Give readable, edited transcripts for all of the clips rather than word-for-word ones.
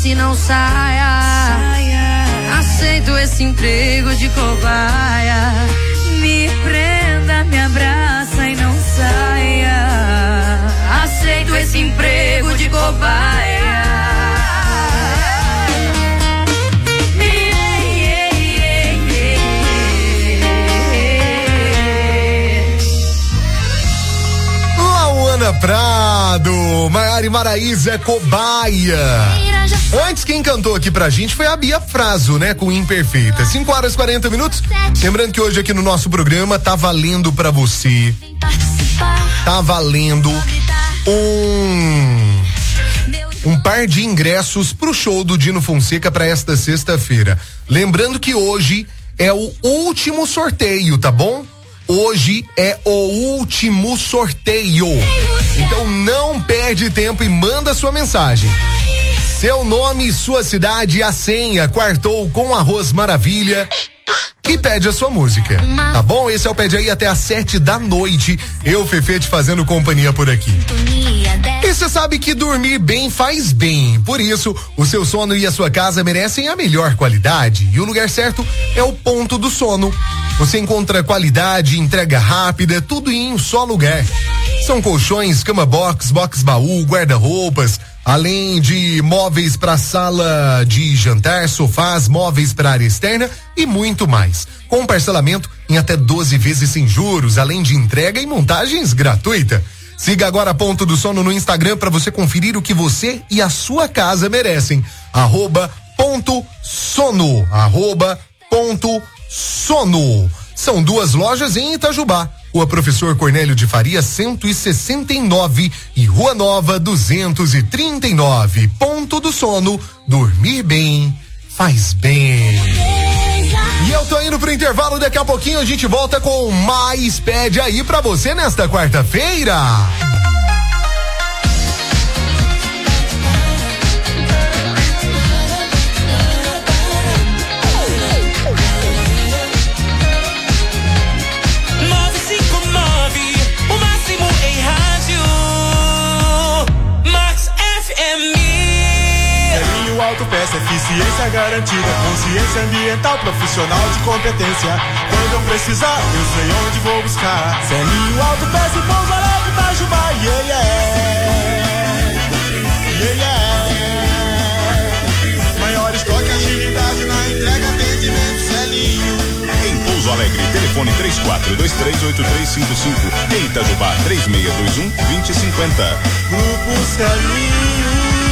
abrace e não saia. Aceito esse emprego de cobaia. Me prenda, me abraça e não saia. Aceito esse emprego de cobaia. Lauana Prado, Maiara e Maraísa, Cobaia. Antes, quem cantou aqui pra gente foi a Bia Fraso, né? Com Imperfeita. 5h40. Lembrando que hoje aqui no nosso programa tá valendo pra você. Tá valendo um par de ingressos pro show do Dino Fonseca pra esta sexta-feira. Lembrando que hoje é o último sorteio, tá bom? Hoje é o último sorteio. Então não perde tempo e manda sua mensagem. Seu nome, sua cidade, a senha, quartou com arroz maravilha e pede a sua música, tá bom? Esse é o Pede Aí até às 7h. Eu, Fefete, fazendo companhia por aqui. E você sabe que dormir bem faz bem. Por isso, o seu sono e a sua casa merecem a melhor qualidade. E o lugar certo é o Ponto do Sono. Você encontra qualidade, entrega rápida, tudo em um só lugar. São colchões, cama box, box baú, guarda-roupas, além de móveis para sala de jantar, sofás, móveis para área externa e muito mais. Com parcelamento em até 12 vezes sem juros, além de entrega e montagens gratuita. Siga agora Ponto do Sono no Instagram para você conferir o que você e a sua casa merecem. @pontosono. @pontosono. São 2 lojas em Itajubá. Rua Professor Cornélio de Faria 169 e Rua Nova 239. Ponto do Sono, dormir bem faz bem. E eu tô indo pro intervalo, daqui a pouquinho a gente volta com mais Pede Aí pra você nesta quarta-feira. Autopeça, eficiência garantida, consciência ambiental, profissional de competência. Quando eu precisar, eu sei onde vou buscar. Celinho Autopeça e Pouso Alegre, Itajubá, yeah, yeah. Maior estoque, agilidade na entrega, atendimento, Celinho. Em Pouso Alegre, telefone 34238355. Em Itajubá, 3621-2050. Grupo Celinho.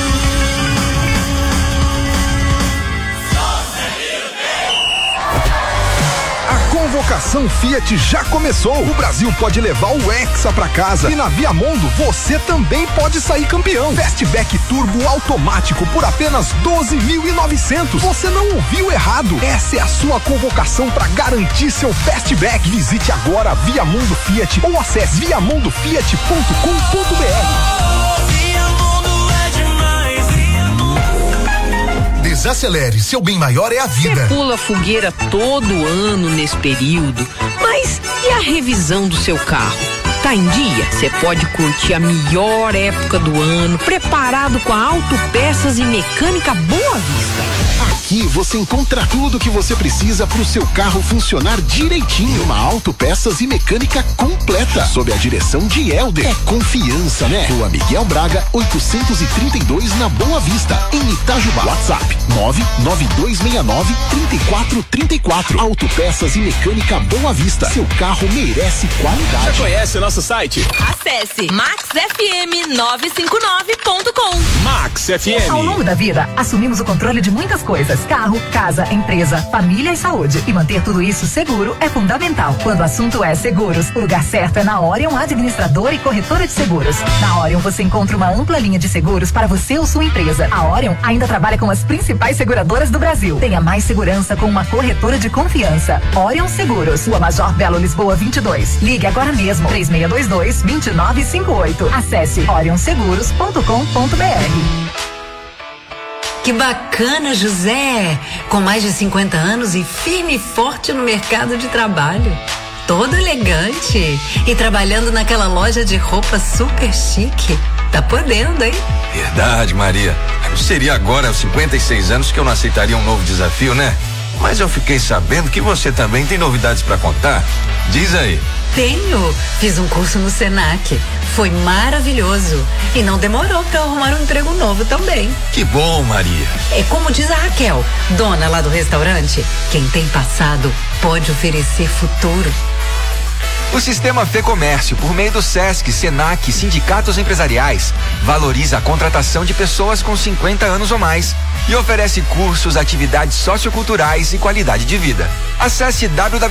Convocação Fiat já começou. O Brasil pode levar o Hexa pra casa e na Viamundo você também pode sair campeão. Fastback Turbo automático por apenas 12.900. Você não ouviu errado. Essa é a sua convocação para garantir seu Fastback. Visite agora a Viamundo Fiat ou acesse viamundofiat.com.br. Desacelere, seu bem maior é a vida. Você pula fogueira todo ano nesse período, mas e a revisão do seu carro? Tá em dia? Você pode curtir a melhor época do ano, preparado com a Autopeças e Mecânica Boa Vista. Aqui você encontra tudo que você precisa para o seu carro funcionar direitinho. Uma Autopeças e Mecânica completa, sob a direção de Helder. É confiança, né? Rua Miguel Braga, 832 na Boa Vista, em Itajubá. WhatsApp 99269-3434. Autopeças e Mecânica Boa Vista. Seu carro merece qualidade. Já conhece o nosso site? Acesse maxfm959.com. Max FM. Ao longo da vida, assumimos o controle de muitas coisas: carro, casa, empresa, família e saúde. E manter tudo isso seguro é fundamental. Quando o assunto é seguros, o lugar certo é na Orion Administradora e Corretora de Seguros. Na Orion você encontra uma ampla linha de seguros para você ou sua empresa. A Orion ainda trabalha com as principais seguradoras do Brasil. Tenha mais segurança com uma corretora de confiança. Orion Seguros, Rua Major Belo Lisboa 22. Ligue agora mesmo, 3622-2958. Acesse orionseguros.com.br. Que bacana, José! Com mais de 50 anos e firme e forte no mercado de trabalho. Todo elegante. E trabalhando naquela loja de roupa super chique. Tá podendo, hein? Verdade, Maria. Não seria agora aos 56 anos que eu não aceitaria um novo desafio, né? Mas eu fiquei sabendo que você também tem novidades pra contar. Diz aí. Tenho. Fiz um curso no Senac. Foi maravilhoso. E não demorou pra eu arrumar um emprego novo também. Que bom, Maria. É como diz a Raquel, dona lá do restaurante, quem tem passado pode oferecer futuro. O Sistema Fê Comércio, por meio do Sesc, Senac, sindicatos empresariais, valoriza a contratação de pessoas com 50 anos ou mais e oferece cursos, atividades socioculturais e qualidade de vida. Acesse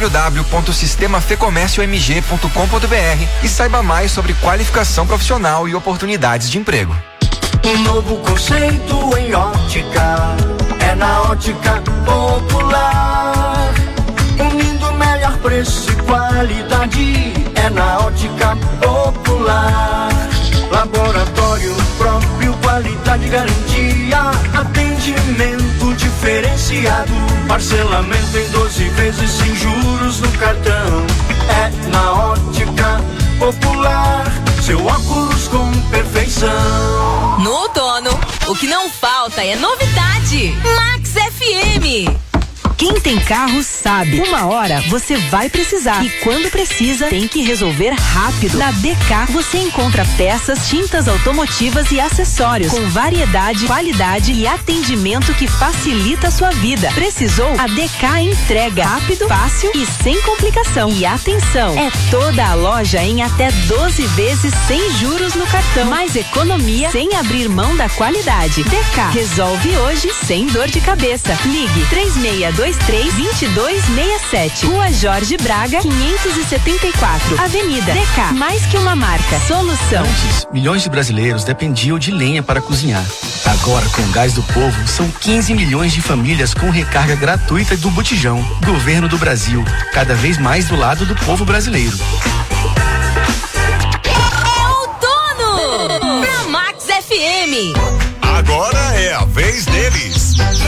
www.sistemafecomérciomg.com.br e saiba mais sobre qualificação profissional e oportunidades de emprego. Um novo conceito em ótica, é na Ótica Popular. Unindo melhor preço e qualidade, é na Ótica Popular. Laboratório próprio, qualidade, garantia, atendimento diferenciado, parcelamento em 12 vezes sem juros no cartão. É na Ótica Popular, seu óculos com perfeição. No outono, o que não falta é novidade. Max FM. Quem tem carro sabe, uma hora você vai precisar e quando precisa tem que resolver rápido. Na DK você encontra peças, tintas automotivas e acessórios com variedade, qualidade e atendimento que facilita a sua vida. Precisou? A DK entrega rápido, fácil e sem complicação. E atenção, é toda a loja em até 12 vezes sem juros no cartão. Mais economia sem abrir mão da qualidade. DK resolve hoje sem dor de cabeça. Ligue 3623-2267. Rua Jorge Braga, 574. Avenida DK. Mais que uma marca. Solução. Antes, milhões de brasileiros dependiam de lenha para cozinhar. Agora, com o Gás do Povo, são 15 milhões de famílias com recarga gratuita do botijão. Governo do Brasil, cada vez mais do lado do povo brasileiro. É outono! Na Max FM. Agora é a vez deles.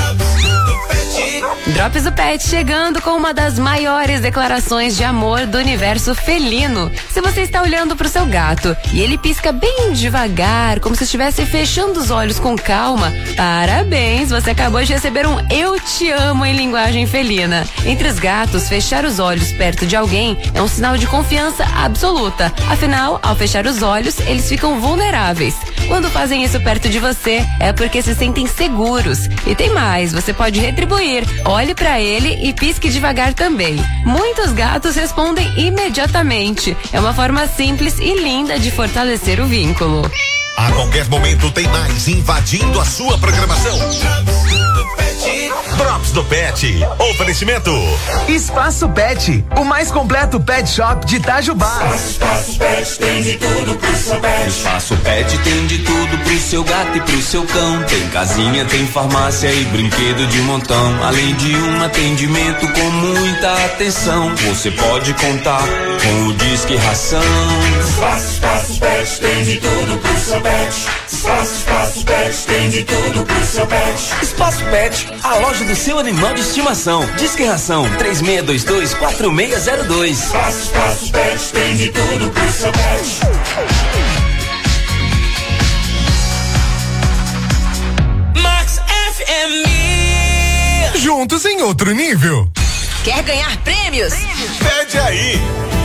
Drops do Pet chegando com uma das maiores declarações de amor do universo felino. Se você está olhando para o seu gato e ele pisca bem devagar, como se estivesse fechando os olhos com calma, parabéns, você acabou de receber um eu te amo em linguagem felina. Entre os gatos, fechar os olhos perto de alguém é um sinal de confiança absoluta. Afinal, ao fechar os olhos, eles ficam vulneráveis. Quando fazem isso perto de você, é porque se sentem seguros. E tem mais, você pode retribuir. Olhe pra ele e pisque devagar também. Muitos gatos respondem imediatamente. É uma forma simples e linda de fortalecer o vínculo. A qualquer momento tem mais invadindo a sua programação. Drops do Pet. Oferecimento. Espaço Pet, o mais completo pet shop de Itajubá. Espaço Pet tem de tudo pro seu pet. Espaço Pet tem de tudo pro seu gato e pro seu cão. Tem casinha, tem farmácia e brinquedo de montão. Além de um atendimento com muita atenção. Você pode contar com o Disque Ração. Espaço Pet tem de tudo pro seu pet. Espaço Pet tem de tudo pro seu pet. Espaço Pet, a loja do seu animal de estimação. Disque Ração 3622-4602. Espaço Pet tem de tudo pro seu pet. Max FM. Juntos em outro nível. Quer ganhar prêmios? Pede aí.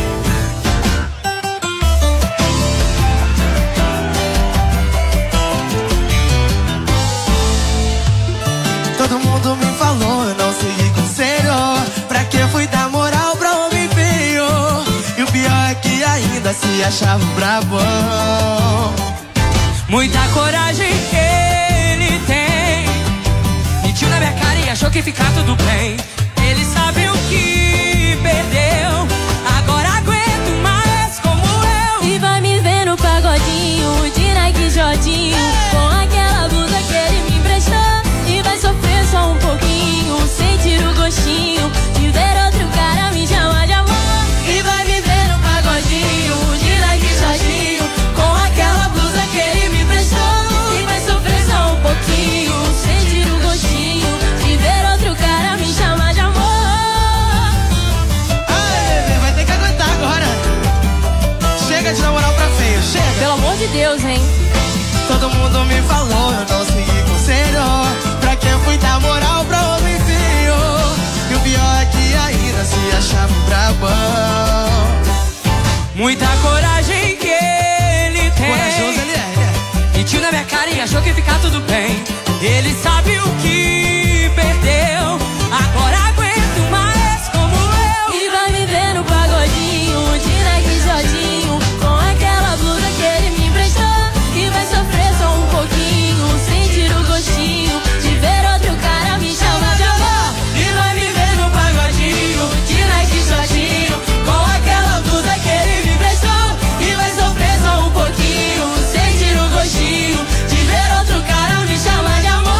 Todo mundo me falou, eu não segui conselho. Pra que fui dar moral pra homem feio? E o pior é que ainda se achava brabão. Muita coragem ele tem. Mentiu na minha cara e achou que ia ficar tudo bem. Ele sabe o que perdeu. Agora aguento mais como eu. E vai me ver no pagodinho de Nike Jodinho, com aquela blusa que ele me emprestou. E vai sofrer só um pouquinho, sentir o gostinho de ver outro cara me chamar de amor. E vai me ver no pagodinho de Nike Jodinho, com aquela blusa que ele me emprestou. E vai sofrer só um pouquinho, sentir o gostinho de ver outro cara me chamar de amor. Aê, vai ter que aguentar agora. Chega de namorar pra feio, chega. Pelo amor de Deus, hein? Todo mundo me falou, eu não segui conselho. Pra que eu fui dar moral pra homem feio? E o pior é que ainda se achava um brabão. Muita coragem que ele tem. Corajoso ele é. Mentiu na minha cara e achou que ia ficar tudo bem. Ele sabe o que perdeu. Agora aguento mais como eu. E vai me ver no pagodinho, de Nike Jodinho, com aquela blusa que ele me emprestou. E vai sofrer só um pouquinho, sentir o gostinho de ver outro cara me chamar de amor. E vai me ver no pagodinho, de Nike Jodinho, com aquela blusa que ele me emprestou. E vai sofrer só um pouquinho, sentir o gostinho de ver outro cara me chamar de amor.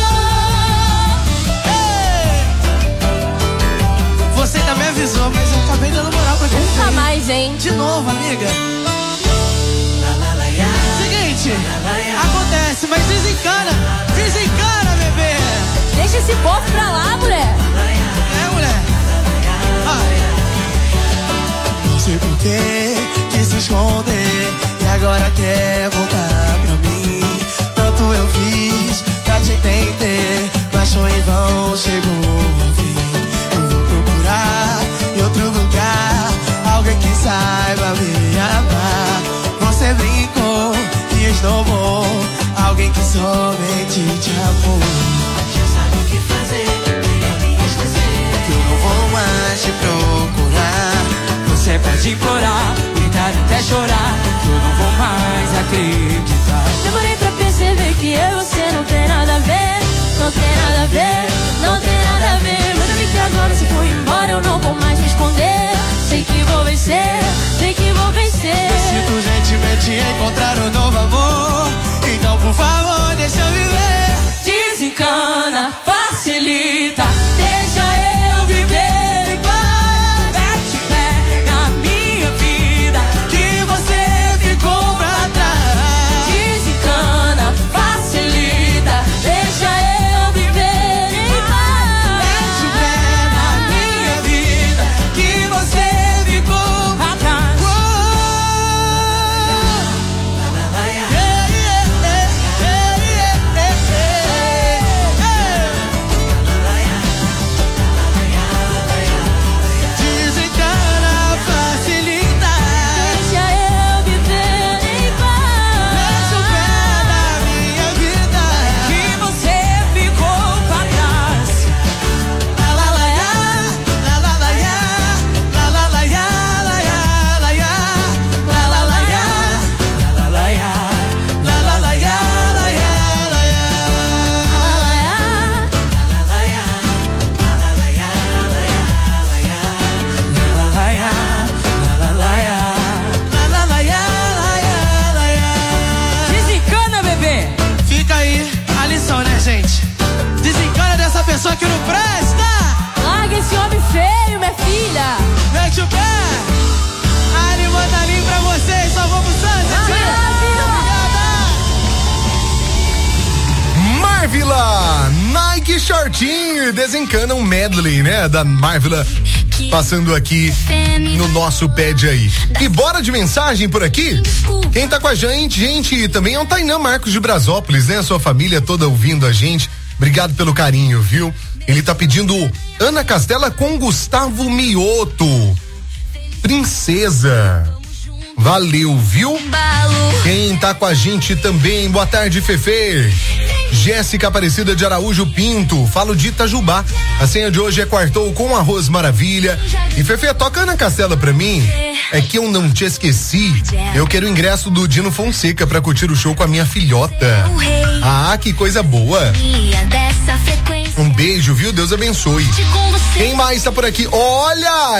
Você ainda me avisou, mas eu acabei dando moral pra você. Nunca mais, hein? De novo, amiga. Seguinte, acontece, mas desencana. Desencana, bebê. Deixa esse povo pra lá, mulher. É, mulher. Não sei por que quis se esconder e agora quer voltar pra mim. Tanto eu fiz pra te entender, mas foi em vão, chegou o fim. Eu vou procurar em outro lugar alguém que saiba me amar. Você brincou e esnobou alguém que somente te amou. Já sabe o que fazer, me esquecer, que eu não vou mais te procurar. Você pode implorar, gritar até chorar, que eu não vou mais acreditar. Demorei pra perceber que eu e você não tem nada a ver. Não tem nada a ver, não tem nada a ver. Mas eu vi que agora se for embora eu não vou mais me esconder. Sei que vou vencer, sei que vou vencer. Sinto gentilmente encontrar um novo amor. Então por favor deixa eu viver. Desencana, facilita, deixa eu viver em paz. Mete pé na minha vida, que você ficou pra trás. Desencana, facilita, deixa eu viver em paz. Mete pé na minha vida, que você ficou pra trás. Desencana, facilita, Deixa eu viver em paz. mete o pé na minha vida, Que você ficou pra trás. la la la ya, la la la ya, la la la ya, la ya la ya, la la la ya, la la la ya, la la la ya, la ya la ya, la la ya, la ya. Desencana, bebê. Fica aí a lição, né, gente? Desencana dessa pessoa que não presta. Larga esse homem feio, minha filha. Mete o pé. Ari Mandarim pra vocês, só vamos Marvila, Nike Shortinho, desencana um medley, né? Da Marvila passando aqui no nosso pad aí. E bora de mensagem por aqui? Quem tá com a gente, também é o Tainan Marcos de Brasópolis, né? Sua família toda ouvindo a gente. Obrigado pelo carinho, viu? Ele tá pedindo Ana Castela com Gustavo Mioto. Princesa. Valeu, viu? Quem tá com a gente também, boa tarde, Fefe. Jéssica Aparecida de Araújo Pinto, falo de Itajubá. A senha de hoje é quartou com arroz maravilha. E Fefe, toca Ana Castela pra mim. É que eu não te esqueci. Eu quero o ingresso do Dino Fonseca pra curtir o show com a minha filhota. Ah, que coisa boa. Um beijo, viu? Deus abençoe. Quem mais tá por aqui? Olha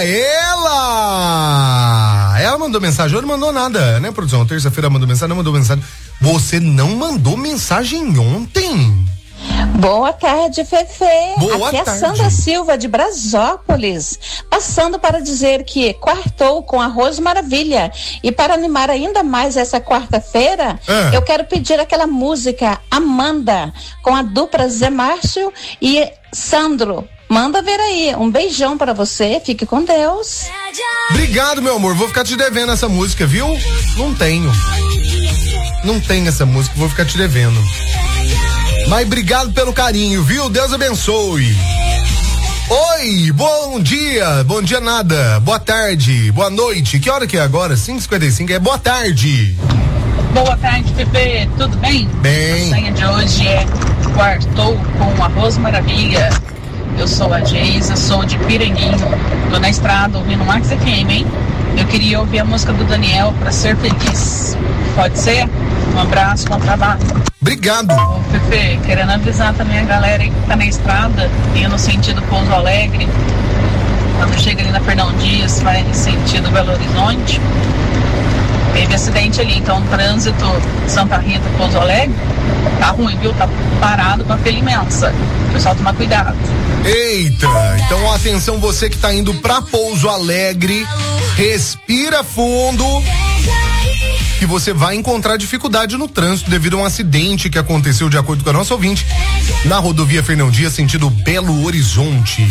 ela! Ela mandou mensagem, hoje não mandou nada, né, produção? Terça-feira mandou mensagem, não mandou mensagem. Você não mandou mensagem ontem? Boa tarde, Fefe. Boa Aqui é a tarde. Sandra Silva de Brasópolis, passando para dizer que quartou com arroz maravilha. E para animar ainda mais essa quarta-feira, eu quero pedir aquela música Amanda, com a dupla Zé Márcio e Sandro. Manda ver aí. Um beijão para você. Fique com Deus. Obrigado, meu amor. Vou ficar te devendo essa música, viu? Não tenho. Não tem essa música, vou ficar te devendo. Mas obrigado pelo carinho, viu? Deus abençoe. Oi, bom dia nada, boa tarde, boa noite, que hora que é agora? 5h55, é boa tarde. Boa tarde, Pepe, tudo bem? Bem. A senha de hoje é Quartou com Arroz Maravilha. Eu sou a Geisa, sou de Piranguinho, tô na estrada ouvindo o Max FM, hein? Eu queria ouvir a música do Daniel pra ser feliz, pode ser? Um abraço, bom trabalho. Obrigado. Ô, Pepe, querendo avisar também a galera aí que tá na estrada, indo no sentido Pouso Alegre, quando chega ali na Fernão Dias, vai sentido Belo Horizonte, teve acidente ali, então o trânsito Santa Rita, Pouso Alegre, tá ruim, viu? Tá parado com a fila imensa. O pessoal toma cuidado. Eita, então atenção você que tá indo pra Pouso Alegre, respira fundo, que você vai encontrar dificuldade no trânsito devido a um acidente que aconteceu, de acordo com a nossa ouvinte, na rodovia Fernão Dias, sentido Belo Horizonte.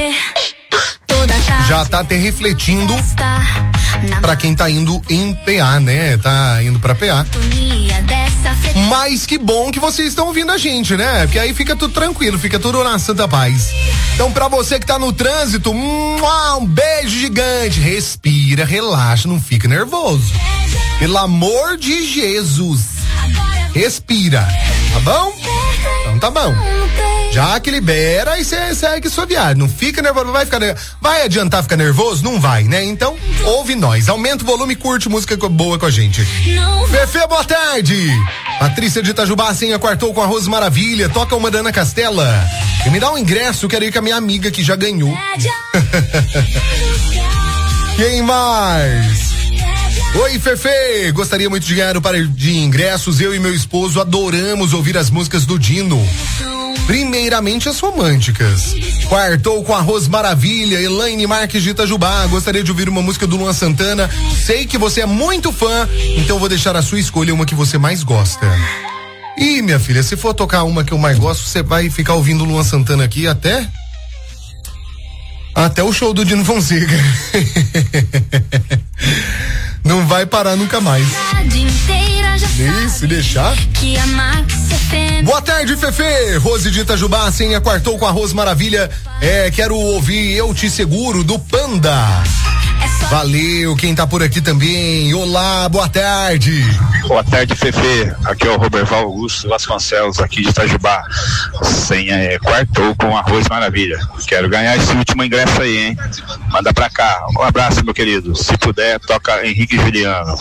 Já tá até refletindo pra quem tá indo em PA, né? Tá indo pra PA. Mas que bom que vocês estão ouvindo a gente, né? Porque aí fica tudo tranquilo, fica tudo na santa paz. Então, pra você que tá no trânsito, um beijo gigante. Respira, relaxa, não fica nervoso. Pelo amor de Jesus. Respira, tá bom? Então tá bom. Já que libera e você segue sua viagem. Não fica nervoso, vai adiantar ficar nervoso? Não vai, né? Então, ouve nós. Aumenta o volume e curte música boa com a gente. Fefe, boa tarde. Patrícia de Itajubá, senha Quartou com Arroz Maravilha. Toca uma da Ana Castela. E me dá um ingresso, quero ir com a minha amiga que já ganhou. Quem mais? Oi, Fefe, gostaria muito de ganhar o par de ingressos. Eu e meu esposo adoramos ouvir as músicas do Dino. Primeiramente as românticas. Quartou com Arroz Maravilha, Elaine Marques de Itajubá. Gostaria de ouvir uma música do Luan Santana. Sei que você é muito fã, então vou deixar a sua escolha uma que você mais gosta. Ih, minha filha, se for tocar uma que eu mais gosto, você vai ficar ouvindo o Luan Santana aqui até o show do Dino Fonseca. Não vai parar nunca mais. Se deixar. Boa tarde, Fefe. Rose de Itajubá, senha Quartou com Arroz Maravilha. Quero ouvir Eu Te Seguro, do Panda. Valeu, quem tá por aqui também. Olá, boa tarde. Boa tarde, Fefe. Aqui é o Roberval Augusto Vasconcelos, aqui de Itajubá. Senha Quartou com Arroz Maravilha. Quero ganhar esse último ingresso aí, hein? Manda pra cá. Um abraço, meu querido. Se puder, toca Henrique Juliano.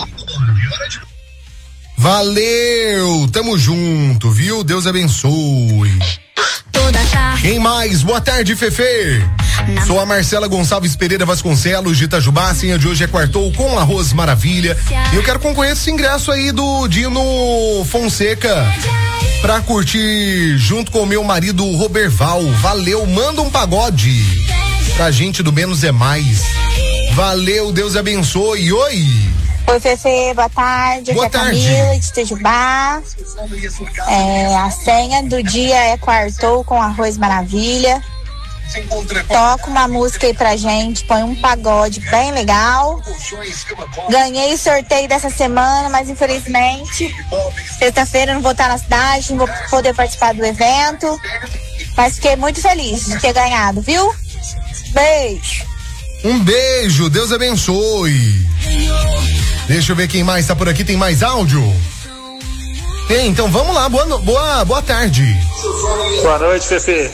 Valeu, tamo junto, viu? Deus abençoe. Quem mais? Boa tarde, Fefe. Sou a Marcela Gonçalves Pereira Vasconcelos de Itajubá. A senha de hoje é Quartou com Arroz Maravilha. E eu quero concorrer esse ingresso aí do Dino Fonseca pra curtir junto com o meu marido Roberval. Valeu, manda um pagode pra gente do Menos é Mais. Valeu, Deus abençoe. Oi. Oi, Fefe, boa tarde. Boa aqui é tarde. Camila de Itajubá. A senha do dia é Quartou com Arroz Maravilha. Toca uma música aí pra gente, põe um pagode bem legal. Ganhei o sorteio dessa semana, mas infelizmente sexta-feira eu não vou estar na cidade, não vou poder participar do evento, mas fiquei muito feliz de ter ganhado, viu? Beijo. Um beijo, Deus abençoe. Deixa eu ver quem mais tá por aqui, tem mais áudio? Tem, então vamos lá, boa tarde. Boa noite, Fefe.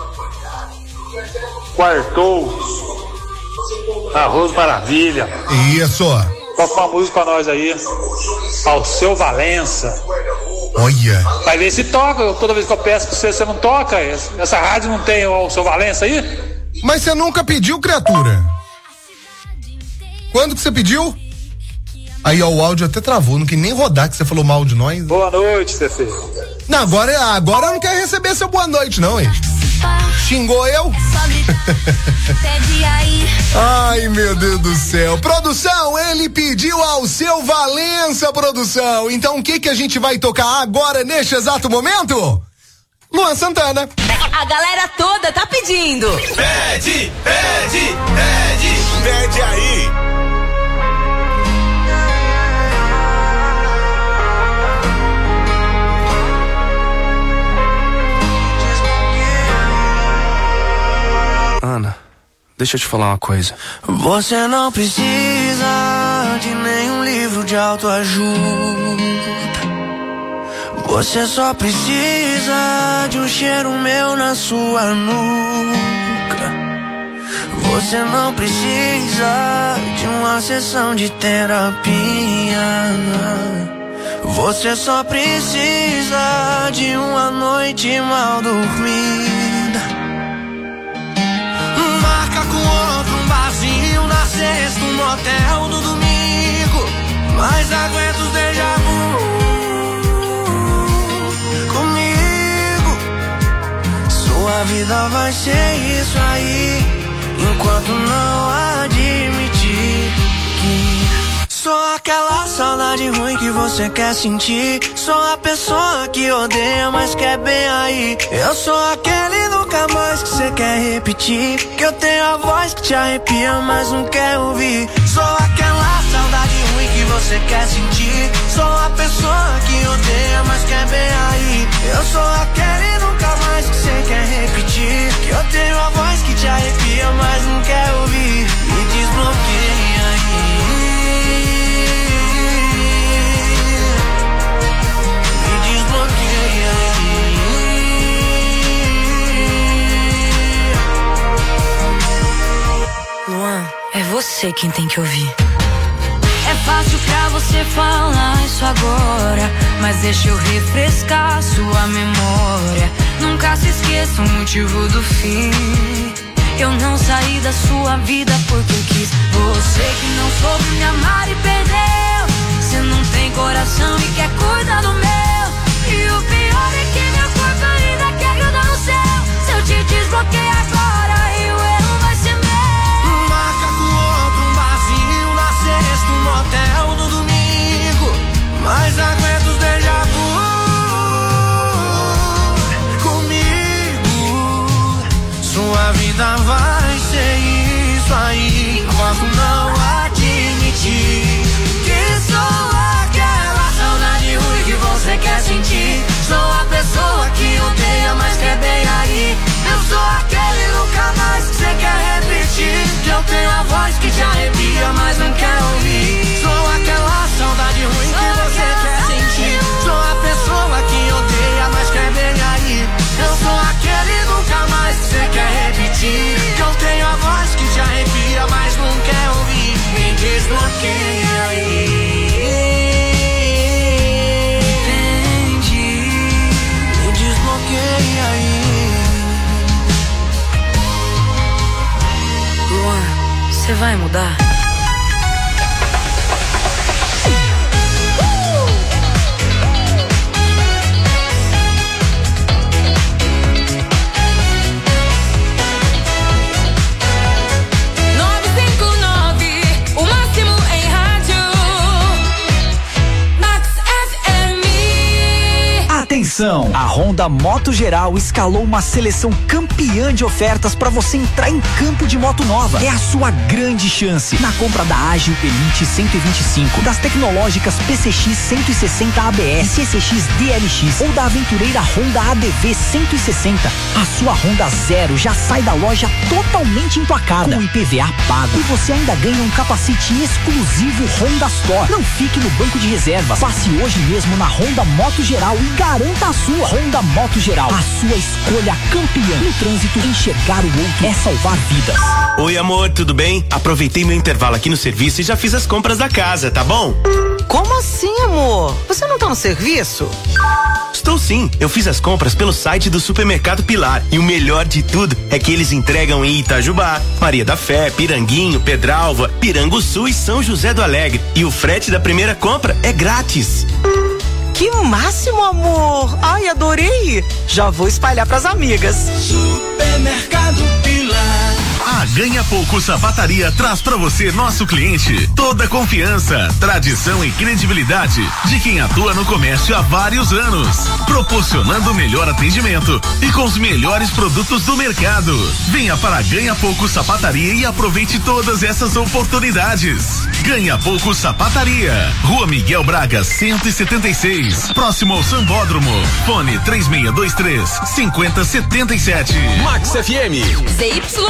Quartou Arroz Maravilha. Isso. Toca uma música pra nós aí. Alceu Valença. Olha. Vai ver se toca. Toda vez que eu peço pra você não toca. Essa rádio não tem o Alceu Valença aí? Mas você nunca pediu, criatura? Quando que você pediu? Aí, ó, o áudio até travou, não queria nem rodar que você falou mal de nós. Boa noite, Fefe. Não, agora eu não quero receber seu boa noite, não, hein? Xingou eu? Ai, meu Deus do céu. Produção, ele pediu ao seu Valença, produção. Então o que a gente vai tocar agora, neste exato momento? Luan Santana. A galera toda tá pedindo. Pede, pede, pede, pede aí. deixa eu te falar uma coisa. Você não precisa de nenhum livro de autoajuda. Você só precisa de um cheiro meu na sua nuca. Você não precisa de uma sessão de terapia. Você só precisa de uma noite mal dormida. Marca com outro um barzinho na sexta, um motel no domingo. Mas aguenta os déjà vu comigo. Sua vida vai ser isso aí, enquanto não admitir que sou aquela saudade ruim que você quer sentir. Sou a pessoa que odeia, mas quer bem aí. Eu sou aquele nunca mais que você quer repetir. Que eu tenho a voz que te arrepia, mas não quer ouvir. Sou aquela saudade ruim que você quer sentir. Sou a pessoa que odeia, mas quer bem aí. Eu sou aquele nunca mais que você quer repetir. Que eu tenho a voz que te arrepia, mas não quer ouvir. Me desbloqueia aí. Luan, é você quem tem que ouvir. É fácil pra você falar isso agora, mas deixa eu refrescar sua memória. Nunca se esqueça o motivo do fim. Eu não saí da sua vida porque eu quis. Você que não soube me amar e perdeu. Você não tem coração e quer cuidar do meu. E o pior é que meu corpo ainda quer grudar no céu. Se eu te desbloqueio agora e o erro vai ser meu. Marca com outro um barzinho na sexta, um motel no domingo. Mas aguenta os déjà vu comigo. Sua vida vai ser isso aí, enquanto não admitir que sou aquela saudade ruim que você quer sentir. Sou a pessoa que odeia, mas quer bem aí. Eu sou aquele nunca mais que você quer repetir. Que eu tenho a voz que te arrepia, mas não quer ouvir. Sou aquela saudade ruim que você quer sentir. Sou a pessoa que odeia, mas quer bem aí. Eu sou aquele nunca mais que você quer repetir. Que eu tenho a voz que te arrepia, mas não quer ouvir. Me desbloqueia aí. Luan, você vai mudar? Atenção! A Honda Moto Geral escalou uma seleção campeã de ofertas para você entrar em campo de moto nova. É a sua grande chance. Na compra da Ágil Elite 125, das tecnológicas PCX 160 ABS, CCX DLX ou da aventureira Honda ADV 160, a sua Honda Zero já sai da loja totalmente emplacada, com IPVA pago. E você ainda ganha um capacete exclusivo Honda Store. Não fique no banco de reservas. Passe hoje mesmo na Honda Moto Geral e garanta a sua. Honda Moto Geral, a sua escolha campeã. No trânsito, enxergar o outro é salvar vidas. Oi, amor, tudo bem? Aproveitei meu intervalo aqui no serviço e já fiz as compras da casa, tá bom? Como assim, amor? Você não tá no serviço? Estou sim, eu fiz as compras pelo site do Supermercado Pilar e o melhor de tudo é que eles entregam em Itajubá, Maria da Fé, Piranguinho, Pedralva, Piranguçu e São José do Alegre. E o frete da primeira compra é grátis. Que máximo, amor! Ai, adorei! Já vou espalhar pras amigas. Supermercado Pilar. A Ganha Pouco Sapataria traz pra você, nosso cliente, toda a confiança, tradição e credibilidade de quem atua no comércio há vários anos, proporcionando o melhor atendimento e com os melhores produtos do mercado. Venha para a Ganha Pouco Sapataria e aproveite todas essas oportunidades. Ganha Pouco Sapataria, Rua Miguel Braga 176, próximo ao Sambódromo. Fone 3623-5077. Max FM. ZYX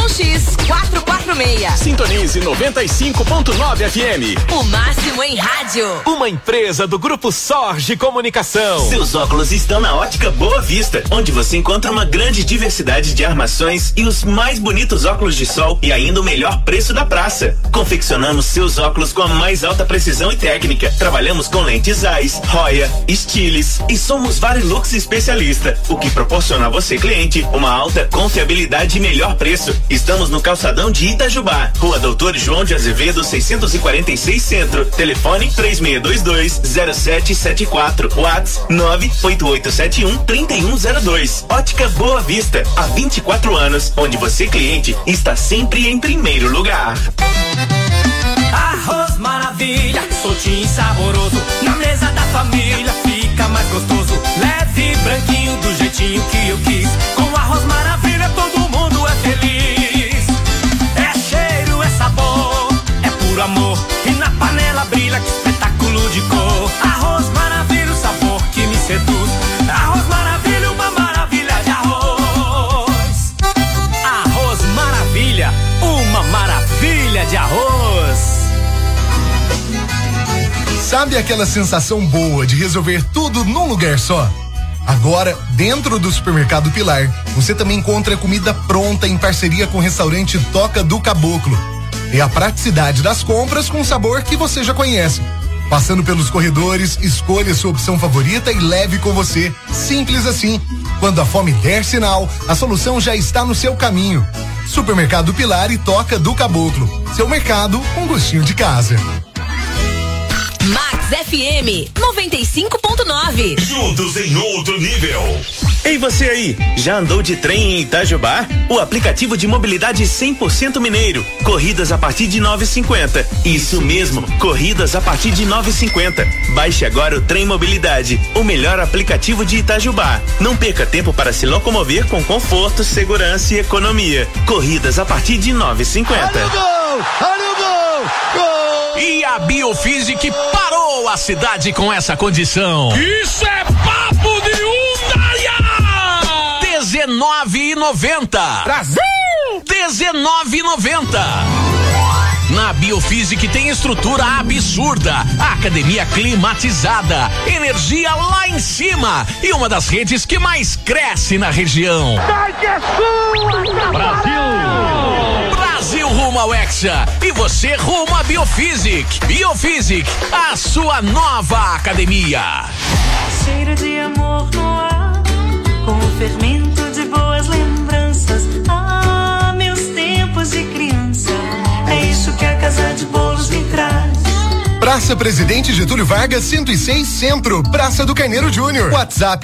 3446. Sintonize 95.9 FM. O máximo em rádio. Uma empresa do Grupo Sorge Comunicação. Seus óculos estão na Ótica Boa Vista, onde você encontra uma grande diversidade de armações e os mais bonitos óculos de sol e ainda o melhor preço da praça. Confeccionamos seus óculos com a mais alta precisão e técnica. Trabalhamos com lentes Zeiss, Roya, Stiles e somos Varilux especialista, o que proporciona a você, cliente, uma alta confiabilidade e melhor preço. Estamos no calçadão de Itajubá, Rua Doutor João de Azevedo, 646 Centro. Telefone 3622-0774. WhatsApp 98871-3102. Ótica Boa Vista, há 24 anos, onde você, cliente, está sempre em primeiro lugar. Arroz maravilha, soltinho e saboroso, na mesa da família fica mais gostoso. Leve, branquinho, do jeitinho que eu quis. Com arroz maravilha todo mundo é feliz. É cheiro, é sabor, é puro amor. E na panela brilha, que espetáculo de cor. Arroz maravilha, o sabor que me seduz. Arroz maravilha, uma maravilha de arroz. Arroz maravilha, uma maravilha de arroz. Sabe aquela sensação boa de resolver tudo num lugar só? Agora, dentro do Supermercado Pilar, você também encontra comida pronta em parceria com o restaurante Toca do Caboclo. É a praticidade das compras com sabor que você já conhece. Passando pelos corredores, escolha sua opção favorita e leve com você. Simples assim. Quando a fome der sinal, a solução já está no seu caminho. Supermercado Pilar e Toca do Caboclo. Seu mercado com gostinho de casa. Max FM 95.9. Juntos em outro nível. Ei, você aí, já andou de trem em Itajubá? O aplicativo de mobilidade 100% mineiro. Corridas a partir de 9,50. Isso mesmo, corridas a partir de 9,50. Baixe agora o Trem Mobilidade, o melhor aplicativo de Itajubá. Não perca tempo para se locomover com conforto, segurança e economia. Corridas a partir de 9,50. Olha o gol! Olha o gol! Gol! E a Biofísic parou a cidade com essa condição. Isso é papo de R$19,90. Brasil! R$19,90. Na Biofísic tem estrutura absurda, academia climatizada, energia lá em cima e uma das redes que mais cresce na região. Sai que é sua! Brasil! Brasil rumo ao Hexa e você rumo à Biofísic. Biofísic, a sua nova academia. Cheiro de amor no ar, com o fermento de boas lembranças. Ah, meus tempos de criança, é isso que a Casa de Bolos me traz. Praça Presidente Getúlio Vargas, 106 Centro, Praça do Carneiro Júnior. WhatsApp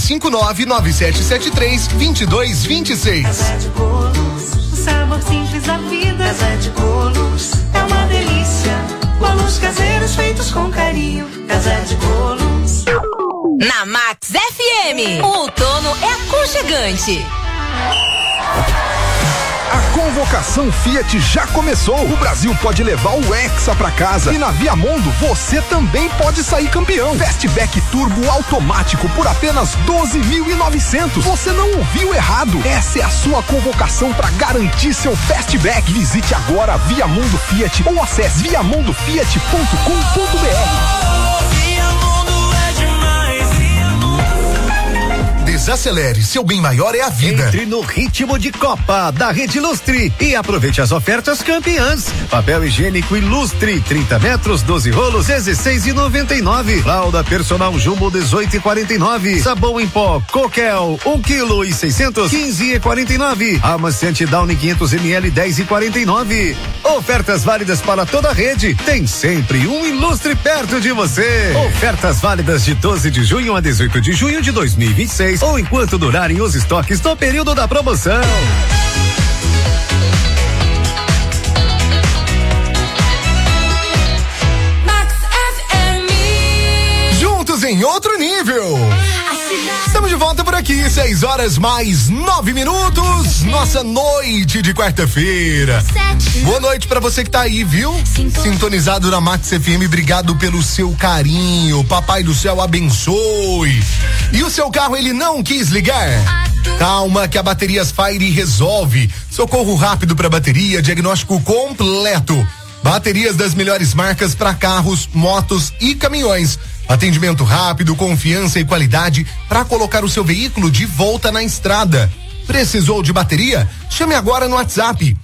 359-9773-2226. Casa de Bolos, o sabor simples da vida. Casa de Bolos, é uma delícia. Bolos caseiros feitos com carinho. Casa de Bolos. Na Max FM, o outono é aconchegante. A convocação Fiat já começou. O Brasil pode levar o Hexa pra casa. E na Viamondo você também pode sair campeão. Fastback Turbo automático por apenas 12.900. Você não ouviu errado. Essa é a sua convocação para garantir seu Fastback. Visite agora Viamondo Fiat ou acesse viamondofiat.com.br. Desacelere, seu bem maior é a vida. Entre no ritmo de Copa da Rede Lustre e aproveite as ofertas campeãs. Papel higiênico Ilustre, 30 metros, 12 rolos, 16,99. Fralda personal Jumbo, 18,49. Sabão em pó Coquel, 1 kg e 600, 15,49. Amaciante Downy 500 ml, 10,49. Ofertas válidas para toda a rede. Tem sempre um Ilustre perto de você. Ofertas válidas de 12 de junho a 18 de junho de 2026 ou enquanto durarem os estoques no período da promoção. Max FM. Juntos em outro nível. Estamos de volta por aqui, 6 horas mais 9 minutos. Nossa noite de quarta-feira. Boa noite pra você que tá aí, viu? Sintonizado na Max FM, obrigado pelo seu carinho. Papai do céu abençoe. E o seu carro, ele não quis ligar? Calma que a Baterias Fire resolve. Socorro rápido para bateria, diagnóstico completo. Baterias das melhores marcas para carros, motos e caminhões. Atendimento rápido, confiança e qualidade para colocar o seu veículo de volta na estrada. Precisou de bateria? Chame agora no WhatsApp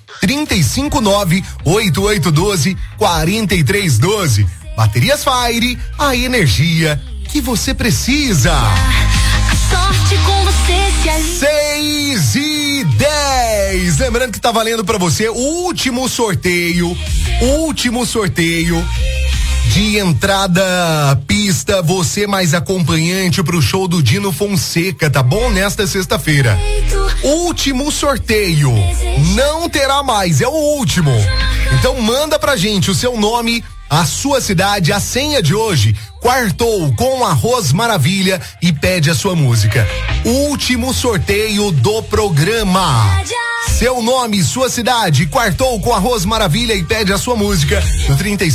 359-8812-4312. Baterias Fire, a energia que você precisa. Sorte com você se alinha. 6:10. Lembrando que tá valendo pra você o último sorteio de entrada pista, você mais acompanhante pro show do Dino Fonseca, tá bom? Nesta sexta-feira. Último sorteio. Não terá mais, é o último. Então manda pra gente o seu nome, a sua cidade, a senha de hoje. Quartou com Arroz Maravilha e pede a sua música. Último sorteio do programa. Seu nome, sua cidade, quartou com Arroz Maravilha e pede a sua música no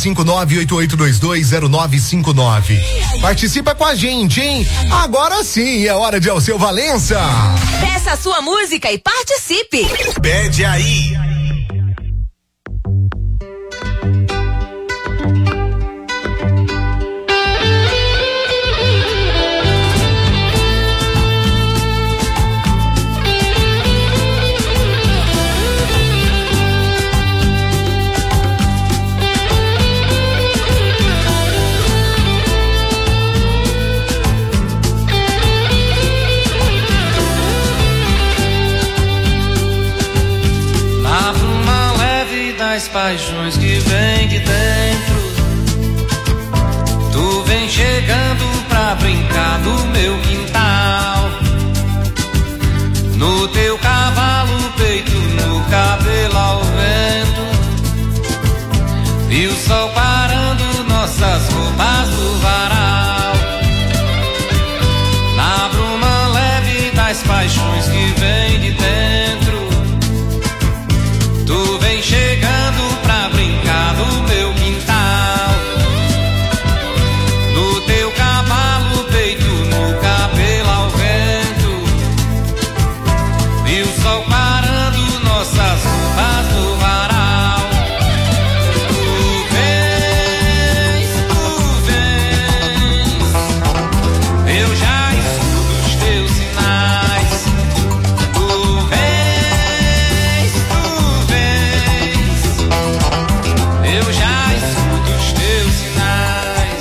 359-8822-0959. Participa com a gente, hein? Agora sim é hora de Alceu Valença. Peça a sua música e participe. Pede aí. As paixões que vem de dentro, tu vem chegando pra brincar no meu quintal, no teu cavalo, peito, no cabelo ao vento, e o sol parando nossas roupas no varal, na bruma leve das paixões que vem de dentro, tu vem chegando pra brincar no meu quintal, no teu cavalo, peito, no cabelo ao vento, e o sol parando nossas roupas no varal. Tu vens, eu já escuto os teus sinais. Tu vens, eu já escuto os teus sinais.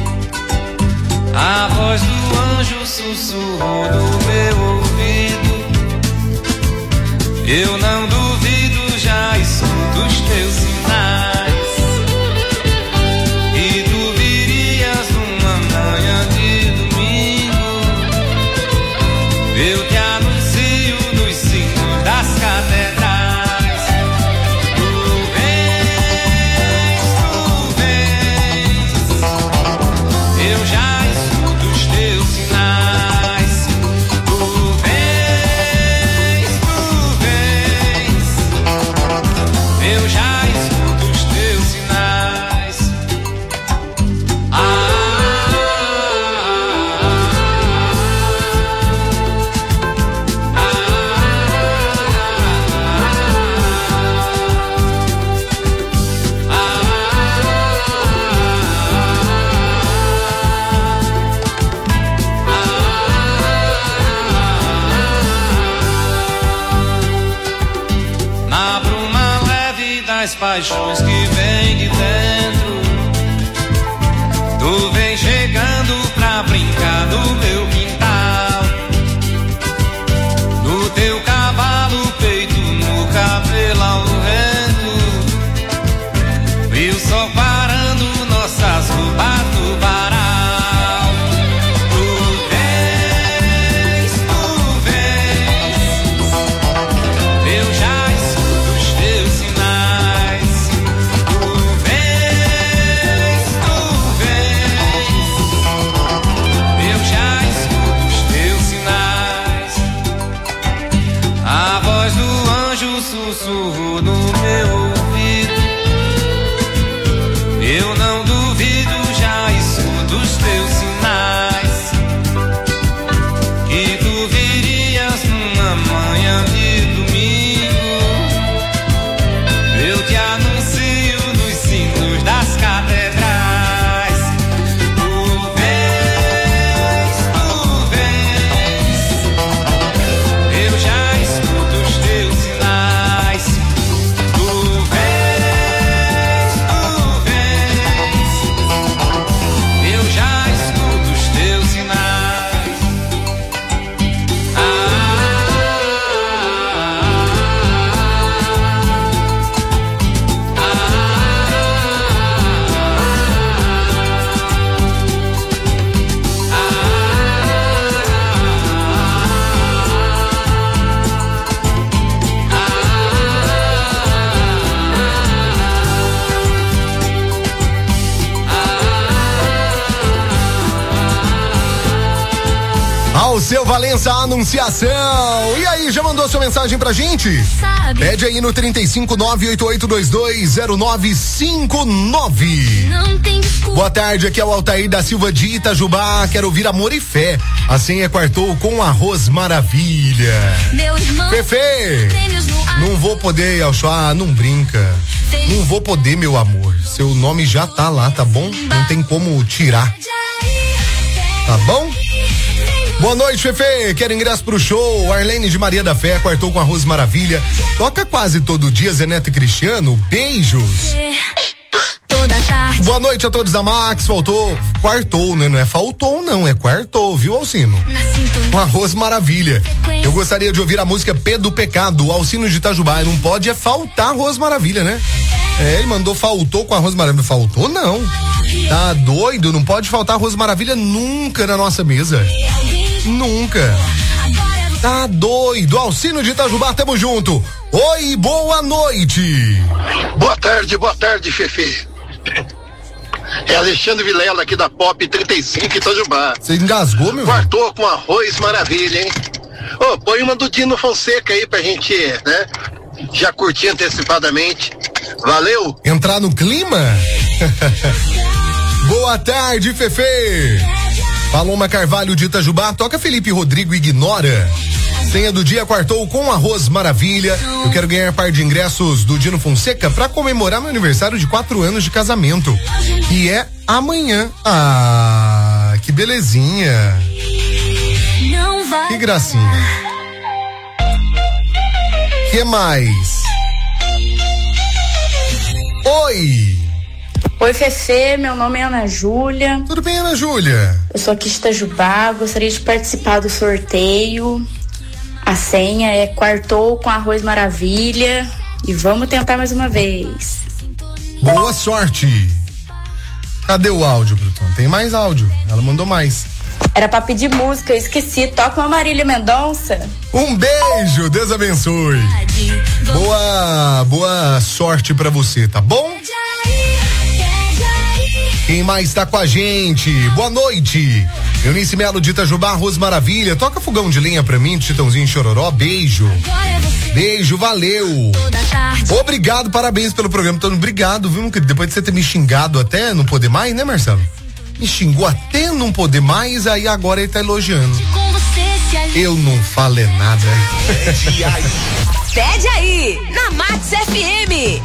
A voz do anjo sussurrou no meu ouvido. Eu não duvido, já escuto os teus sinais. E tu virias numa manhã de domingo. Eu te anuncio nos sinos das catedrais. Eu já escuto os teus sinais. Tu vens, eu já escuto os teus sinais. Na bruma leve das paixões que vem de dentro, tu vem chegando pra brincar no meu quintal, no teu cavalo, peito, no cabelo ao vento, e o sol parando nossas roupas no varal. Tu vens, eu já escuto os teus sinais. Tu vens, Ao seu Valença Anunciação. E aí, já mandou sua mensagem pra gente? Pede aí no 35988220959. Boa tarde, aqui é o Altair da Silva de Itajubá. Quero ouvir Amor e Fé. A senha quartou com Arroz Maravilha. Fefe, não vou poder, Alchá, não brinca. Não vou poder, meu amor. Seu nome já tá lá, tá bom? Não tem como tirar. Tá bom? Boa noite, Fefe. Quero ingresso pro show. Arlene de Maria da Fé, quartou com Arroz Maravilha. Toca quase todo dia, Zé Neto e Cristiano. Beijos. Boa noite a todos da Max. Quartou, né? Não é faltou, não. É quartou, viu, Alcino? Com Arroz Maravilha. Eu gostaria de ouvir a música P do Pecado, Alcino de Itajubá. Não pode faltar Arroz Maravilha, né? Ele mandou faltou com Arroz Maravilha. Faltou, não. Tá doido? Não pode faltar Arroz Maravilha nunca na nossa mesa. Nunca. Tá doido. Alcino de Itajubá, tamo junto. Oi, boa noite. Boa tarde, Fefe. É Alexandre Vilela aqui da Pop 35 Itajubá. Você engasgou, meu? Quartou com Arroz Maravilha, hein? Põe uma do Dino Fonseca aí pra gente, né? Já curtir antecipadamente. Valeu? Entrar no clima? Boa tarde, Fefe. Paloma Carvalho de Itajubá, toca Felipe Rodrigo Ignora. Senha do dia quartou com Arroz Maravilha. Eu quero ganhar par de ingressos do Dino Fonseca pra comemorar meu aniversário de 4 anos de casamento. E é amanhã. Ah, que belezinha. Que gracinha. Que mais? Oi. Oi, Fefe, meu nome é Ana Júlia. Tudo bem, Ana Júlia? Eu sou aqui de Itajubá, gostaria de participar do sorteio. A senha é quartou com Arroz Maravilha e vamos tentar mais uma vez. Boa sorte. Cadê o áudio, Brutão? Tem mais áudio, ela mandou mais. Era pra pedir música, eu esqueci. Toca uma Marília Mendonça. Um beijo, Deus abençoe. Boa sorte pra você, tá bom? Quem mais tá com a gente? Boa noite. Eunice Melo de Itajubá, Arroz Maravilha. Toca fogão de lenha pra mim, Titãozinho Chororó. Beijo. Beijo, valeu. Obrigado, parabéns pelo programa. Então, obrigado, viu? Depois de você ter me xingado até não poder mais, né, Marcelo? Me xingou até não poder mais, aí agora ele tá elogiando. Eu não falo é nada. Pede aí, na Max FM.